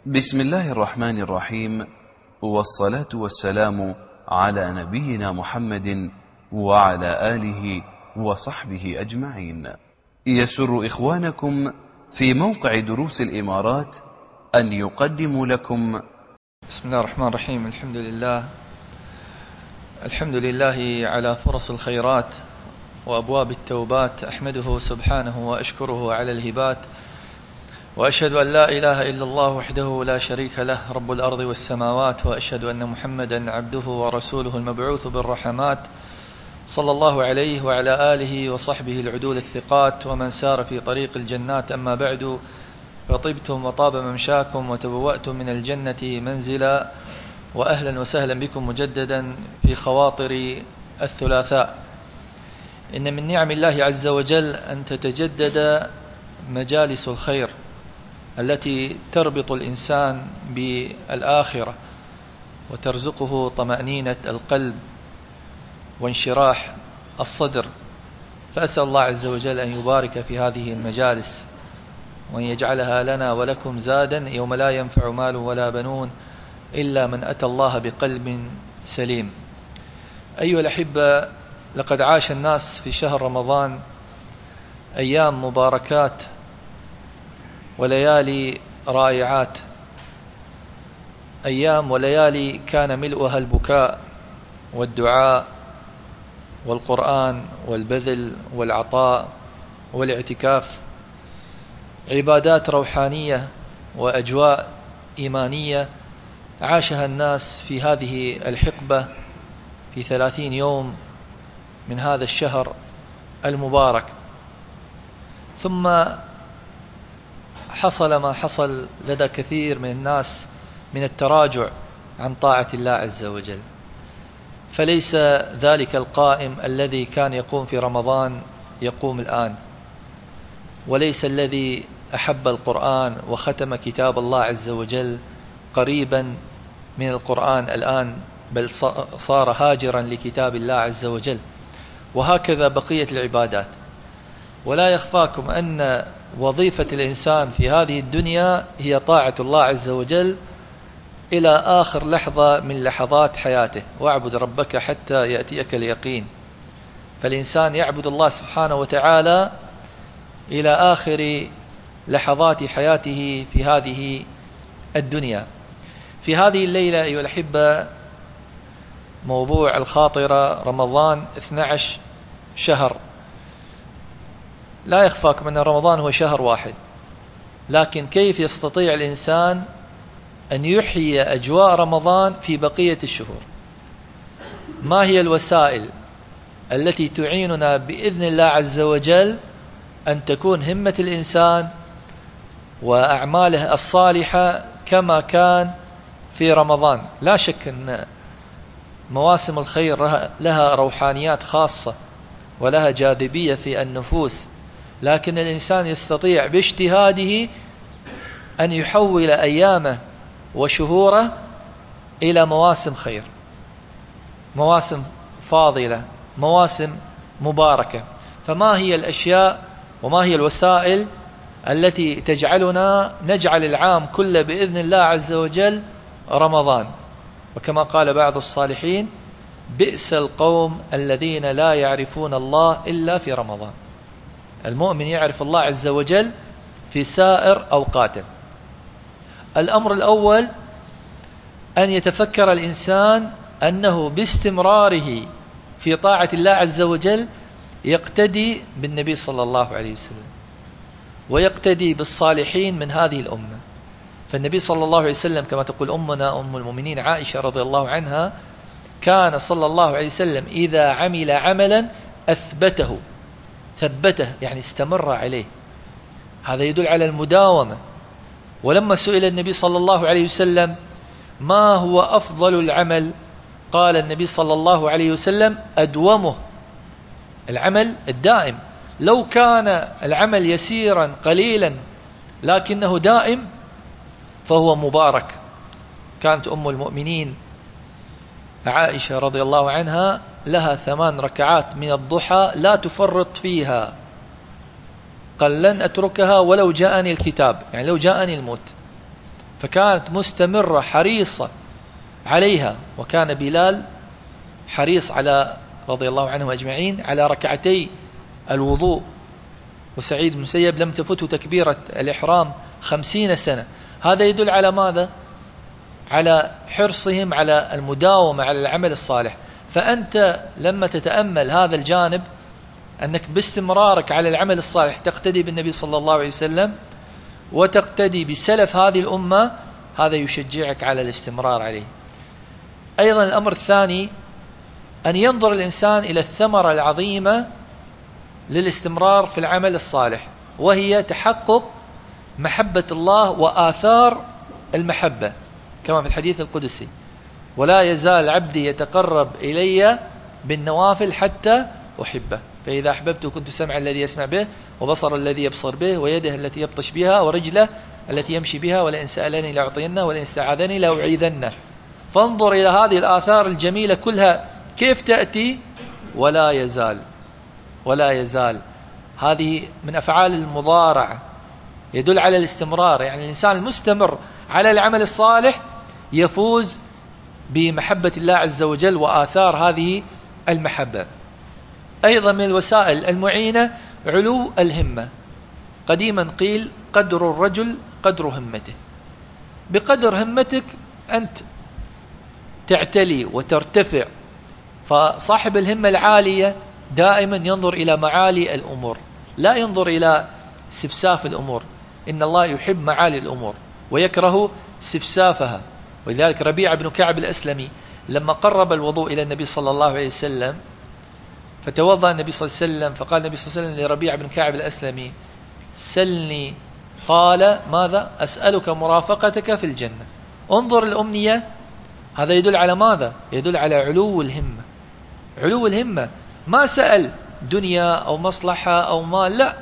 بسم الله الرحمن الرحيم، والصلاة والسلام على نبينا محمد وعلى آله وصحبه أجمعين. يسر إخوانكم في موقع دروس الإمارات أن يقدموا لكم بسم الله الرحمن الرحيم. الحمد لله على فرص الخيرات وأبواب التوبات. أحمده سبحانه وأشكره على الهبات، وأشهد أن لا إله إلا الله وحده لا شريك له رب الأرض والسماوات، وأشهد أن محمدا عبده ورسوله المبعوث بالرحمات، صلى الله عليه وعلى آله وصحبه العدول الثقات ومن سار في طريق الجنات. أما بعد، فطبتم وطاب ممشاكم وتبوأتم من الجنة منزلا، وأهلا وسهلا بكم مجددا في خواطر الثلاثاء. إن من نعم الله عز وجل أن تتجدد مجالس الخير التي تربط الإنسان بالآخرة وترزقه طمأنينة القلب وانشراح الصدر. فأسأل الله عز وجل أن يبارك في هذه المجالس، وأن يجعلها لنا ولكم زادا يوم لا ينفع مال ولا بنون إلا من أتى الله بقلب سليم. أيها الأحبة، لقد عاش الناس في شهر رمضان أيام مباركات وليالي رائعات، أيام وليالي كان ملؤها البكاء والدعاء والقرآن والبذل والعطاء والاعتكاف، عبادات روحانية وأجواء إيمانية عاشها الناس في هذه الحقبة في 30 يوم من هذا الشهر المبارك. ثم حصل ما حصل لدى كثير من الناس من التراجع عن طاعة الله عز وجل، فليس ذلك القائم الذي كان يقوم في رمضان يقوم الآن، وليس الذي أحب القرآن وختم كتاب الله عز وجل قريبا من القرآن الآن، بل صار هاجرا لكتاب الله عز وجل. وهكذا بقية العبادات. ولا يخفاكم أن وظيفة الإنسان في هذه الدنيا هي طاعة الله عز وجل إلى آخر لحظة من لحظات حياته، واعبد ربك حتى يأتيك اليقين. فالإنسان يعبد الله سبحانه وتعالى إلى آخر لحظات حياته في هذه الدنيا. في هذه الليلة أيها الأحبة، موضوع الخاطرة رمضان 12 شهر. لا يخفاكم أن رمضان هو شهر واحد، لكن كيف يستطيع الإنسان أن يحيي أجواء رمضان في بقية الشهور؟ ما هي الوسائل التي تعيننا بإذن الله عز وجل أن تكون همة الإنسان وأعماله الصالحة كما كان في رمضان؟ لا شك أن مواسم الخير لها روحانيات خاصة ولها جاذبية في النفوس، لكن الإنسان يستطيع باجتهاده أن يحول أيامه وشهوره إلى مواسم خير، مواسم فاضلة، مواسم مباركة. فما هي الأشياء وما هي الوسائل التي تجعلنا نجعل العام كله بإذن الله عز وجل رمضان؟ وكما قال بعض الصالحين: بئس القوم الذين لا يعرفون الله إلا في رمضان. المؤمن يعرف الله عز وجل في سائر أوقاته. الأمر الأول أن يتفكر الإنسان أنه باستمراره في طاعة الله عز وجل يقتدي بالنبي صلى الله عليه وسلم، ويقتدي بالصالحين من هذه الأمة. فالنبي صلى الله عليه وسلم كما تقول أمنا أم المؤمنين عائشة رضي الله عنها: كان صلى الله عليه وسلم إذا عمل عملا أثبته، ثبته يعني استمر عليه، هذا يدل على المداومة. ولما سئل النبي صلى الله عليه وسلم ما هو أفضل العمل، قال النبي صلى الله عليه وسلم: أدومه، العمل الدائم. لو كان العمل يسيرا قليلا لكنه دائم فهو مبارك. كانت أم المؤمنين عائشة رضي الله عنها لها 8 ركعات من الضحى لا تفرط فيها، قال: لن أتركها ولو جاءني الكتاب، يعني لو جاءني الموت. فكانت مستمرة حريصة عليها. وكان بلال حريص على رضي الله عنهم أجمعين على ركعتي الوضوء، وسعيد بن المسيب لم تفته تكبيرة الإحرام 50 سنة. هذا يدل على ماذا؟ على حرصهم على المداومة على العمل الصالح. فأنت لما تتأمل هذا الجانب، أنك باستمرارك على العمل الصالح تقتدي بالنبي صلى الله عليه وسلم وتقتدي بسلف هذه الأمة، هذا يشجعك على الاستمرار عليه. أيضا الأمر الثاني أن ينظر الإنسان إلى الثمرة العظيمة للاستمرار في العمل الصالح، وهي تحقق محبة الله وآثار المحبة، كما في الحديث القدسي: ولا يزال عبدي يتقرب إلي بالنوافل حتى أحبه، فإذا أحببته كنت سمع الذي يسمع به، وبصر الذي يبصر به، ويده التي يبطش بها، ورجله التي يمشي بها، ولئن سألني لأعطينه، ولئن استعاذني لأعيذنه. فانظر إلى هذه الآثار الجميلة كلها كيف تأتي. ولا يزال، ولا يزال، هذه من أفعال المضارعة، يدل على الاستمرار. يعني الإنسان المستمر على العمل الصالح يفوز بمحبة الله عز وجل وآثار هذه المحبة. أيضا من الوسائل المعينة علو الهمة. قديما قيل: قدر الرجل قدر همته. بقدر همتك أنت تعتلي وترتفع. فصاحب الهمة العالية دائما ينظر إلى معالي الأمور، لا ينظر إلى سفساف الأمور. إن الله يحب معالي الأمور ويكره سفسافها. ولذلك ربيعة بن كعب الأسلمي لما قرب الوضوء إلى النبي صلى الله عليه وسلم، فتوضأ النبي صلى الله عليه وسلم، فقال النبي صلى الله عليه وسلم لربيعة بن كعب الأسلمي: سلني. قال: ماذا؟ أسألك مرافقتك في الجنة. انظر الأمنية، هذا يدل على ماذا؟ يدل على علو الهمة. علو الهمة، ما سأل دنيا أو مصلحة أو مال، لا،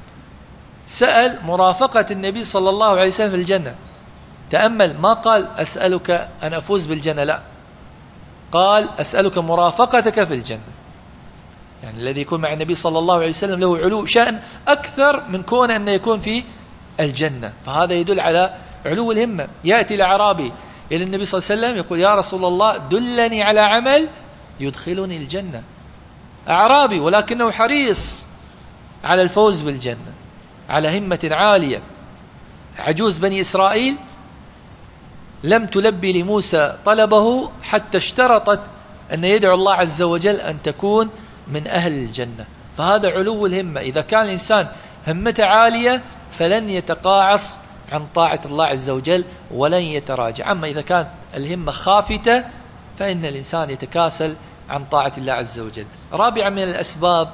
سأل مرافقة النبي صلى الله عليه وسلم في الجنة. تأمل، ما قال أسألك أن أفوز بالجنة، لا، قال أسألك مرافقتك في الجنة. يعني الذي يكون مع النبي صلى الله عليه وسلم له علو شأن أكثر من كون أن يكون في الجنة. فهذا يدل على علو الهمة. يأتي الأعرابي إلى النبي صلى الله عليه وسلم يقول: يا رسول الله دلني على عمل يدخلني الجنة. أعرابي ولكنه حريص على الفوز بالجنة، على همة عالية. عجوز بني إسرائيل لم تلبي لموسى طلبه حتى اشترطت أن يدعو الله عز وجل أن تكون من أهل الجنة. فهذا علو الهمة. إذا كان الإنسان همته عالية فلن يتقاعس عن طاعة الله عز وجل ولن يتراجع. أما إذا كانت الهمة خافتة فإن الإنسان يتكاسل عن طاعة الله عز وجل. رابعا من الأسباب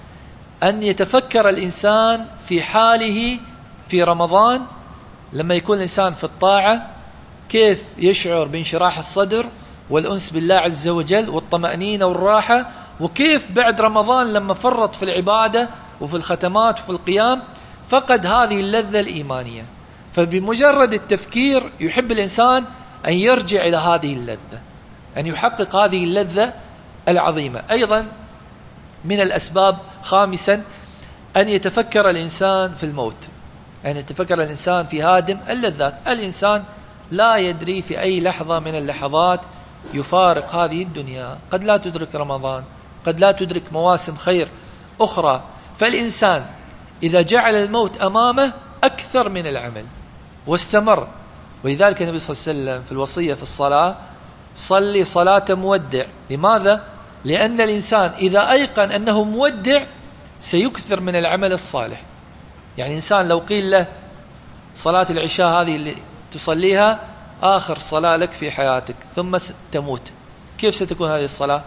أن يتفكر الإنسان في حاله في رمضان لما يكون الإنسان في الطاعة، كيف يشعر بانشراح الصدر والأنس بالله عز وجل والطمأنينة والراحة، وكيف بعد رمضان لما فرط في العبادة وفي الختمات وفي القيام فقد هذه اللذة الإيمانية. فبمجرد التفكير يحب الإنسان أن يرجع إلى هذه اللذة، أن يحقق هذه اللذة العظيمة. أيضا من الأسباب خامسا أن يتفكر الإنسان في الموت، أن يتفكر الإنسان في هادم اللذات. الإنسان لا يدري في أي لحظة من اللحظات يفارق هذه الدنيا، قد لا تدرك رمضان، قد لا تدرك مواسم خير أخرى. فالإنسان إذا جعل الموت أمامه أكثر من العمل واستمر. ولذلك النبي صلى الله عليه وسلم في الوصية في الصلاة: صلي صلاة مودع. لماذا؟ لأن الإنسان إذا أيقن أنه مودع سيكثر من العمل الصالح. يعني إنسان لو قيل له صلاة العشاء هذه اللي تصليها آخر صلاة لك في حياتك ثم تموت، كيف ستكون هذه الصلاة؟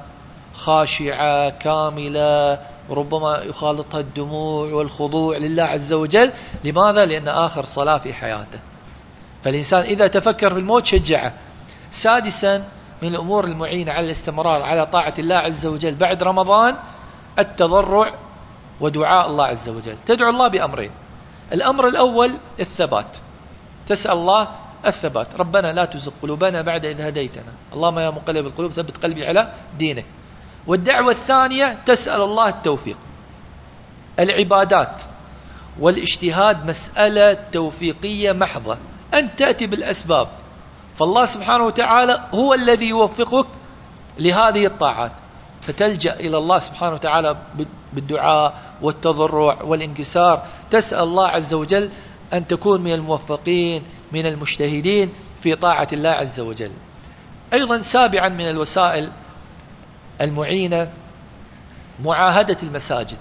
خاشعة كاملة، ربما يخالطها الدموع والخضوع لله عز وجل. لماذا؟ لأن آخر صلاة في حياته. فالإنسان إذا تفكر في الموت شجعه. سادسا من الأمور المعينة على الاستمرار على طاعة الله عز وجل بعد رمضان التضرع ودعاء الله عز وجل. تدعو الله بأمرين: الأمر الأول الثبات، تسأل الله الثبات، ربنا لا تزغ قلوبنا بعد إذ هديتنا، اللهم يا مقلب القلوب ثبت قلبي على دينك. والدعوة الثانية تسأل الله التوفيق. العبادات والاجتهاد مسألة توفيقية محضة. أنت تأتي بالأسباب، فالله سبحانه وتعالى هو الذي يوفقك لهذه الطاعات، فتلجأ إلى الله سبحانه وتعالى بالدعاء والتضرع والانكسار، تسأل الله عز وجل أن تكون من الموفقين من المجتهدين في طاعة الله عز وجل. أيضا سابعا من الوسائل المعينة معاهدة المساجد،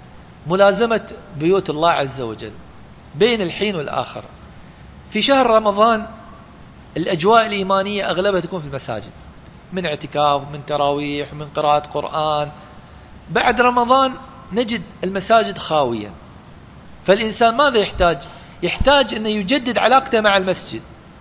ملازمة بيوت الله عز وجل بين الحين والآخر. في شهر رمضان الأجواء الإيمانية أغلبها تكون في المساجد، من اعتكاف، من تراويح، من قراءة قرآن. بعد رمضان نجد المساجد خاوية، فالإنسان ماذا يحتاج؟ يحتاج أن يجدد علاقته مع المسجد.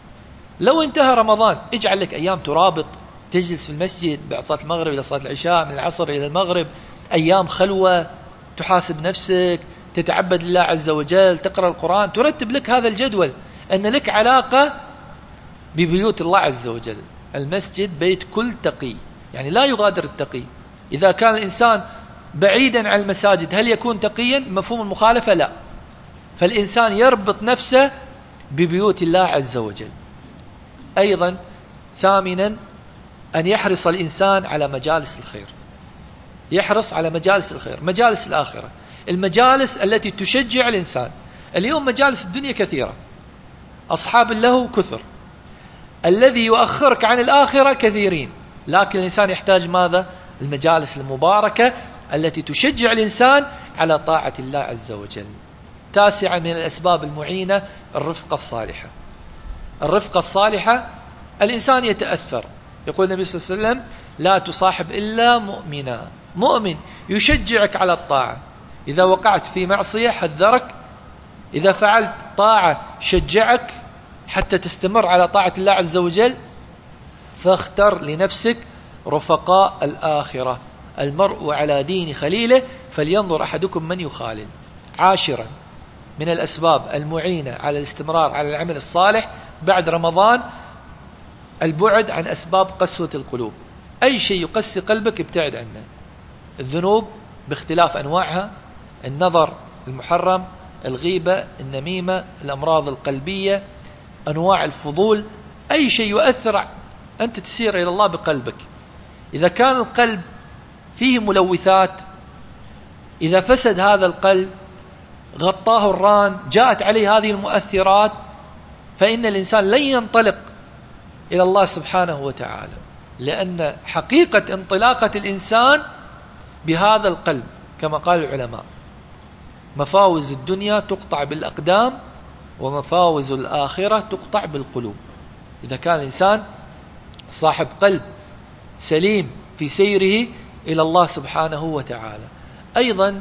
لو انتهى رمضان اجعل لك أيام ترابط، تجلس في المسجد بعد صلاة المغرب إلى صلاة العشاء، من العصر إلى المغرب، أيام خلوة، تحاسب نفسك، تتعبد لله عز وجل، تقرأ القرآن، ترتب لك هذا الجدول، أن لك علاقة ببيوت الله عز وجل. المسجد بيت كل تقي، يعني لا يغادر التقي. إذا كان الإنسان بعيدا عن المساجد هل يكون تقيا؟ مفهوم المخالفة لا، فالإنسان يربط نفسه ببيوت الله عز وجل. أيضا ثامنا أن يحرص الإنسان على مجالس الخير، يحرص على مجالس الخير، مجالس الآخرة، المجالس التي تشجع الإنسان. اليوم مجالس الدنيا كثيرة، أصحاب اللهو كثر، الذي يؤخرك عن الآخرة كثيرين، لكن الإنسان يحتاج ماذا؟ المجالس المباركة التي تشجع الإنسان على طاعة الله عز وجل. تاسعا من الأسباب المعينة الرفقة الصالحة. الرفقة الصالحة الإنسان يتأثر، يقول النبي صلى الله عليه وسلم لا تصاحب إلا مؤمنا، مؤمن يشجعك على الطاعة، إذا وقعت في معصية حذرك، إذا فعلت طاعة شجعك حتى تستمر على طاعة الله عز وجل. فاختر لنفسك رفقاء الآخرة، المرء على دين خليله فلينظر أحدكم من يخالل. عاشرا من الأسباب المعينة على الاستمرار على العمل الصالح بعد رمضان البعد عن أسباب قسوة القلوب. أي شيء يقسي قلبك ابتعد عنه، الذنوب باختلاف أنواعها، النظر المحرم، الغيبة، النميمة، الأمراض القلبية، أنواع الفضول، أي شيء يؤثر أنت تسير إلى الله بقلبك. إذا كان القلب فيه ملوثات، إذا فسد هذا القلب غطاه الران، جاءت عليه هذه المؤثرات، فإن الإنسان لن ينطلق إلى الله سبحانه وتعالى، لأن حقيقة انطلاقة الإنسان بهذا القلب كما قال العلماء: مفاوز الدنيا تقطع بالأقدام ومفاوز الآخرة تقطع بالقلوب. إذا كان الإنسان صاحب قلب سليم في سيره إلى الله سبحانه وتعالى. أيضا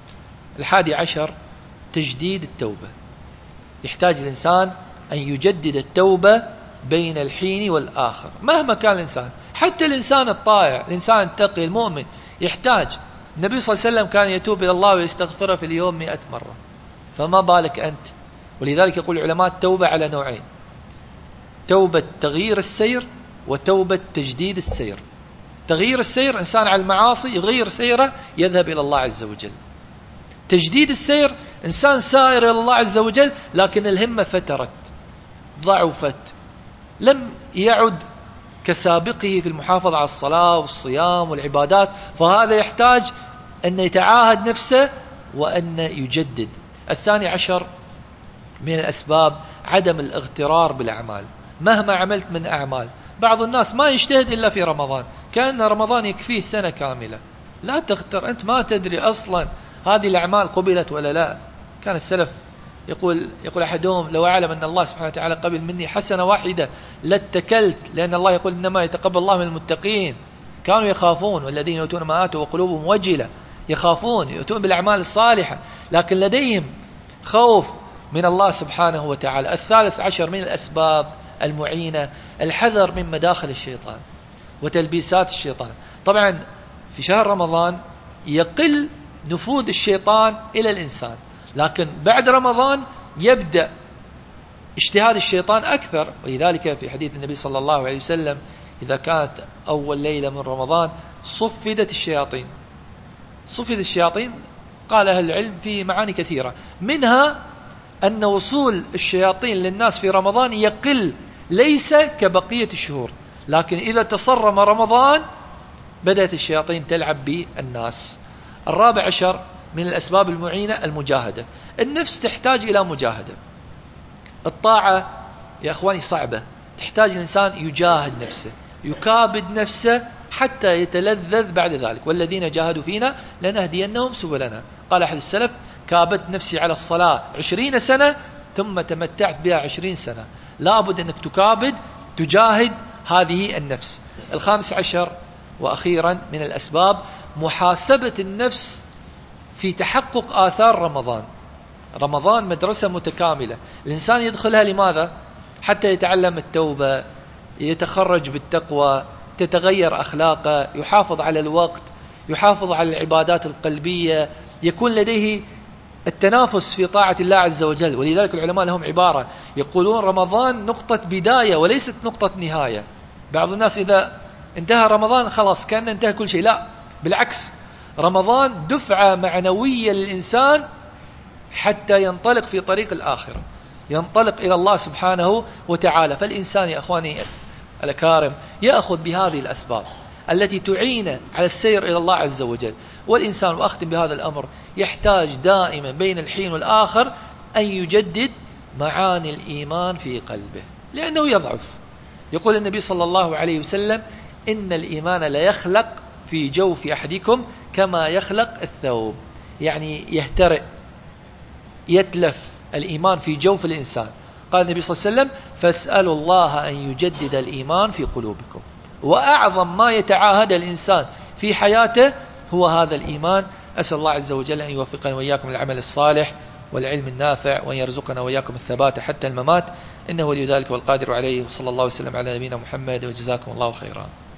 11 تجديد التوبة، يحتاج الإنسان أن يجدد التوبة بين الحين والآخر مهما كان الإنسان، حتى الإنسان الطائع، الإنسان التقي المؤمن يحتاج. النبي صلى الله عليه وسلم كان يتوب إلى الله ويستغفره في اليوم 100 مرة، فما بالك أنت؟ ولذلك يقول العلماء التوبة على نوعين: توبة تغيير السير وتوبة تجديد السير. تغيير السير إنسان على المعاصي يغير سيره يذهب إلى الله عز وجل. تجديد السير إنسان سائر إلى الله عز وجل لكن الهمة فترت، ضعفت، لم يعد كسابقه في المحافظة على الصلاة والصيام والعبادات، فهذا يحتاج أن يتعاهد نفسه وأن يجدد. 12 من الأسباب عدم الاغترار بالأعمال، مهما عملت من أعمال. بعض الناس ما يجتهد إلا في رمضان، كأن رمضان يكفيه سنة كاملة. لا تغتر، أنت ما تدري أصلا هذه الأعمال قبلت ولا لا. كان السلف يقول أحدهم: لو أعلم أن الله سبحانه وتعالى قبل مني حسنة واحدة لاتكلت، لأن الله يقول إنما يتقبل الله من المتقين. كانوا يخافون، والذين يؤتون ما آتوا وقلوبهم وجلة، يخافون، يؤتون بالأعمال الصالحة لكن لديهم خوف من الله سبحانه وتعالى. 13 من الأسباب المعينة الحذر من مداخل الشيطان وتلبيسات الشيطان. طبعا في شهر رمضان يقل نفوذ الشيطان إلى الإنسان، لكن بعد رمضان يبدأ اجتهاد الشيطان أكثر. ولذلك في حديث النبي صلى الله عليه وسلم: إذا كانت أول ليلة من رمضان صفدت الشياطين. صفدت الشياطين قال أهل العلم في معاني كثيرة، منها أن وصول الشياطين للناس في رمضان يقل، ليس كبقية الشهور، لكن إذا تصرم رمضان بدأت الشياطين تلعب بالناس. 14 من الأسباب المعينة المجاهدة. النفس تحتاج إلى مجاهدة. الطاعة يا أخواني صعبة، تحتاج الإنسان يجاهد نفسه، يكابد نفسه حتى يتلذذ بعد ذلك. والذين جاهدوا فينا لنهدينهم سبلنا. قال أحد السلف: كابدت نفسي على الصلاة 20 سنة ثم تمتعت بها 20 سنة. لابد أنك تكابد تجاهد هذه النفس. 15 وأخيرا من الأسباب محاسبة النفس في تحقق آثار رمضان. رمضان مدرسة متكاملة، الإنسان يدخلها لماذا؟ حتى يتعلم التوبة، يتخرج بالتقوى، تتغير أخلاقه، يحافظ على الوقت، يحافظ على العبادات القلبية، يكون لديه التنافس في طاعة الله عز وجل. ولذلك العلماء لهم عبارة يقولون: رمضان نقطة بداية وليست نقطة نهاية. بعض الناس إذا انتهى رمضان خلاص كأن انتهى كل شيء، لا، بالعكس، رمضان دفعة معنوية للإنسان حتى ينطلق في طريق الآخرة، ينطلق إلى الله سبحانه وتعالى. فالإنسان يا أخواني الأكارم يأخذ بهذه الأسباب التي تعين على السير إلى الله عز وجل. والإنسان، وأختم بهذا الأمر، يحتاج دائما بين الحين والآخر أن يجدد معاني الإيمان في قلبه، لأنه يضعف. يقول النبي صلى الله عليه وسلم: إن الإيمان لا يخلق في جوف أحدكم كما يخلق الثوب. يعني يهترئ، يتلف الإيمان في جوف الإنسان. قال النبي صلى الله عليه وسلم: فاسألوا الله أن يجدد الإيمان في قلوبكم. وأعظم ما يتعاهد الإنسان في حياته هو هذا الإيمان. أسأل الله عز وجل أن يوفقنا وإياكم العمل الصالح والعلم النافع، وأن يرزقنا وإياكم الثبات حتى الممات، إنه ولي ذلك والقادر عليه. وصلى الله وسلم على نبينا محمد، وجزاكم الله خيرا.